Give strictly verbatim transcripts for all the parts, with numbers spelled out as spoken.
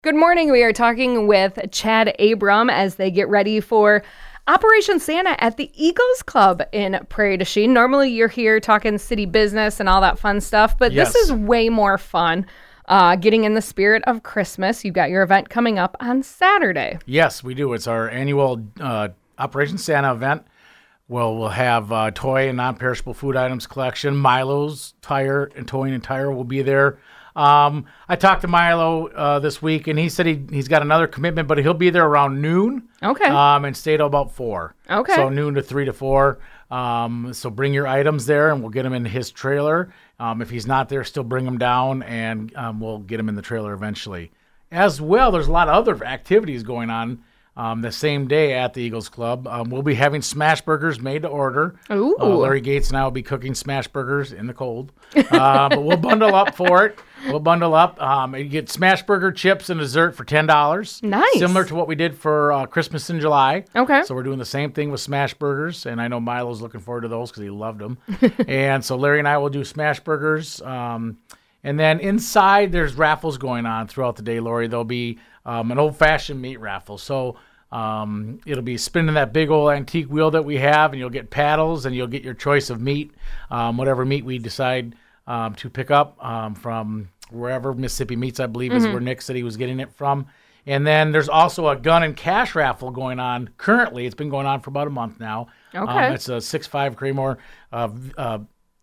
Good morning. We are talking with Chad Abram as they get ready for Operation Santa at the Eagles Club in Prairie du Chien. Normally you're here talking city business and all that fun stuff, but Yes. this is way more fun. Uh, getting in the spirit of Christmas. You've got your event coming up on Saturday. Yes, we do. It's our annual uh, Operation Santa event. Well, we'll have uh, toy and non-perishable food items collection. Milo's Tire and Towing and Tire will be there. Um, I talked to Milo uh, this week, and he said he, he's got another commitment, but he'll be there around noon. Okay. Um, and stay till about four. Okay. So noon to three to four. Um, so bring your items there, and we'll get them in his trailer. Um, if he's not there, still bring them down, and um, we'll get him in the trailer eventually. As well, there's a lot of other activities going on um, the same day at the Eagles Club. Um, we'll be having smash burgers made to order. Ooh. Uh, Larry Gates and I will be cooking smash burgers in the cold. Uh, but we'll bundle up for it. We'll bundle up. Um, you get smash burger, chips, and dessert for ten dollars. Nice. Similar to what we did for uh, Christmas in July. Okay. So we're doing the same thing with smash burgers, and I know Milo's looking forward to those because he loved them. And so Larry and I will do smash burgers. Um, and then inside, there's raffles going on throughout the day, Lori. There'll be um, an old-fashioned meat raffle. So um, it'll be spinning that big old antique wheel that we have, and you'll get paddles, and you'll get your choice of meat, um, whatever meat we decide um, to pick up um, from wherever Mississippi Meats, I believe, is Mm-hmm. where Nick said he was getting it from. And then there's also a gun and cash raffle going on currently. It's been going on for about a month now. Okay. Um, it's a six five Claymore uh, v- uh,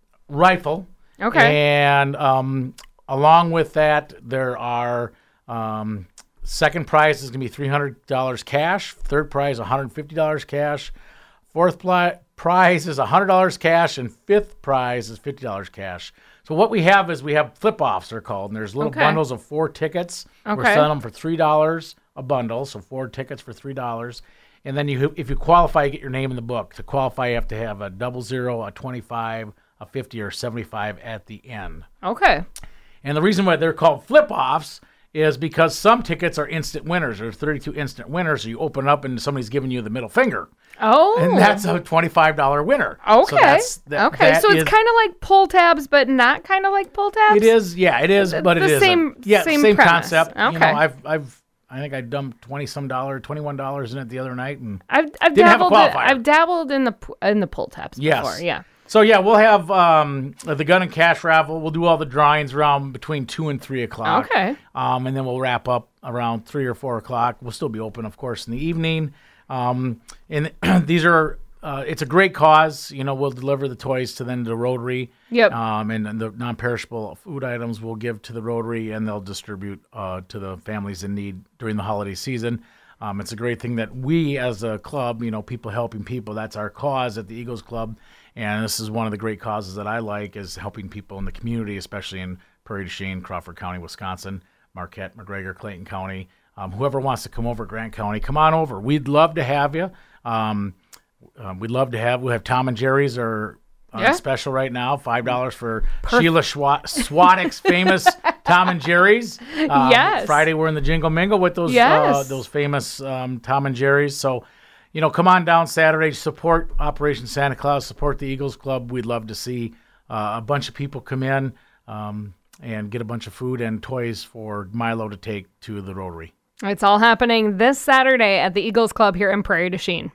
rifle. Okay. And um, along with that, there are um, second prize is going to be three hundred dollars cash. Third prize, one hundred fifty dollars cash. Fourth pli- prize is one hundred dollars cash. And fifth prize is fifty dollars cash. So what we have is we have flip-offs, they're called. And there's little Okay. bundles of four tickets. We're Okay. selling them for three dollars a bundle, so four tickets for three dollars. And then you, if you qualify, you get your name in the book. To qualify, you have to have a double zero, a twenty-five, a fifty, or seventy-five at the end. Okay. And the reason why they're called flip-offs is because some tickets are instant winners. There's thirty-two instant winners, so you open it up and somebody's giving you the middle finger. Oh. And that's a twenty-five dollars winner. Okay. So that's, that, okay. that So it's is- kind of like pull tabs, but not kind of like pull tabs? It is, yeah, it is, It's but it the is. same- a, yeah, same same premise. concept. You know, Okay. I've, I've, I think I dumped twenty some dollar, twenty-one dollars in it the other night, and I've, I've Didn't have a dabbled. In, qualifier. I've dabbled in the p- in the pull tabs Yes. before. Yeah. so yeah, we'll have um, the gun and cash raffle. We'll do all the drawings around between two and three o'clock. Okay. Um, and then we'll wrap up around three or four o'clock. We'll still be open, of course, in the evening. Um, and these are, uh, it's a great cause. You know, we'll deliver the toys to then the Rotary. Yep. Um, and, and the non-perishable food items we'll give to the Rotary, and they'll distribute uh, to the families in need during the holiday season. Um, it's a great thing that we, as a club, you know, people helping people, that's our cause at the Eagles Club. And this is one of the great causes that I like, is helping people in the community, especially in Prairie du Chien, Crawford County, Wisconsin, Marquette, McGregor, Clayton County. Um, whoever wants to come over to Grant County, come on over. We'd love to have you. Um, uh, we'd love to have, we have Tom and Jerry's are on Yeah. special right now, five dollars for Sheila Schwa- Swadek's famous Tom and Jerry's. Um, Yes. Friday we're in the Jingle Mingle with those uh, Yes. those famous um, Tom and Jerry's. So, you know, come on down Saturday, support Operation Santa Claus, support the Eagles Club. We'd love to see uh, a bunch of people come in um, and get a bunch of food and toys for Milo to take to the Rotary. It's all happening this Saturday at the Eagles Club here in Prairie du Chien.